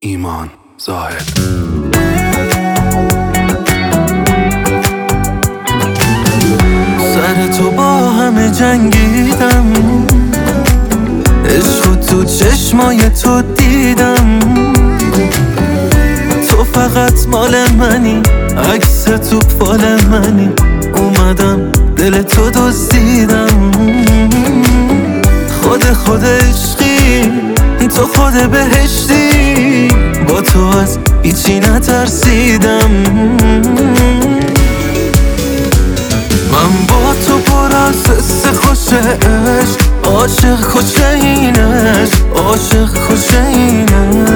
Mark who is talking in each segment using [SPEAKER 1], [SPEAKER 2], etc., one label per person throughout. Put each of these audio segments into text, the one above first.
[SPEAKER 1] ایمان زاهد.
[SPEAKER 2] سر تو با همه جنگیدم، عشق تو چشمای تو دیدم، تو فقط مال منی، عکس تو فال منی، اومدم دل تو دزدیدم. خود عشقی، تو خود بهشتی، با تو از هیچی نترسیدم. من با تو پر از حس خوش عشق، عاشق خوش اینش، عاشق خوش اینش.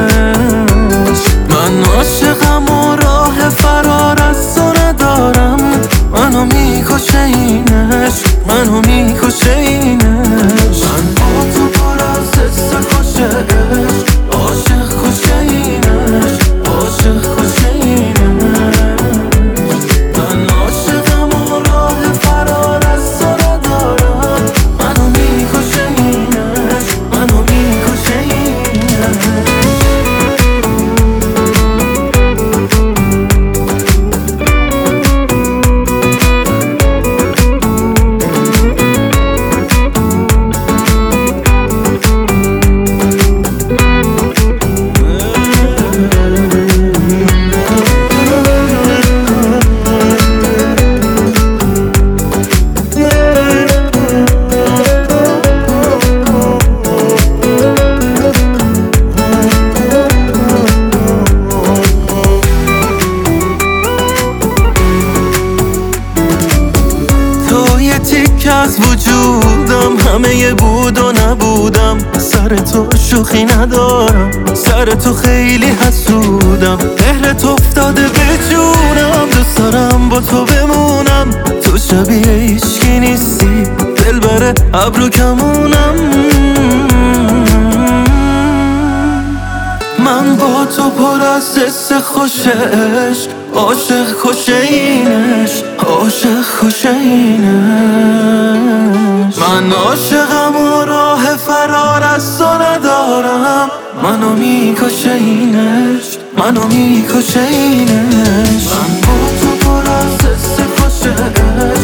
[SPEAKER 2] من عاشقم و راه فرار از تو ندارم، منو میکشه اینش، منو میکشه اینش. من با تو پر از حس خوش عشق، عاشق خوش اینش، عاشق خوش اینش. من عاشقم و راه فرار از تو ندارم، منو میکشه اینش، منو میکشه اینش. از وجودم همه بود و نبودم، سر تو شوخی ندارم، سر تو خیلی حسودم، مهر تو افتاده به جونم، دوست دارم با تو بمونم، تو شبیه هیچکی نیستی، دلبر ابرو کمونم. من با تو پر از حس خوش عشق، عاشق خوش اینش، عاشق خوش اینش. من عاشقم و راه فرار از تو ندارم، منو میکشه اینش، منو میکشه اینش. من با تو پر از حس خوش عشق،